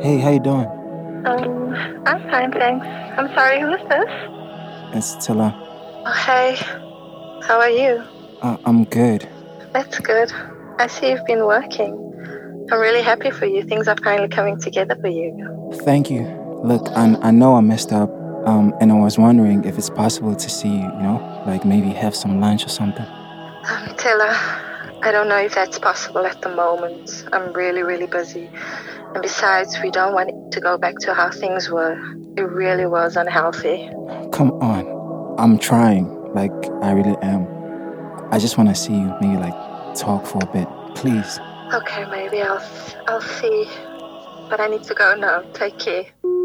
Hey, how you doing? I'm fine, thanks. I'm sorry, who is this? It's Tilla. Oh, hey, how are you? I'm good. That's good. I see you've been working. I'm really happy for you. Things are finally coming together for you. Thank you. Look, I know I messed up, and I was wondering if it's possible to see you, like maybe have some lunch or something. Taylor, I don't know if that's possible at the moment. I'm really, really busy. And besides, we don't want to go back to how things were. It really was unhealthy. Come on. I'm trying. Like, I really am. I just want to see you, maybe like talk for a bit. Please. Okay, maybe I'll see. But I need to go now. Take care.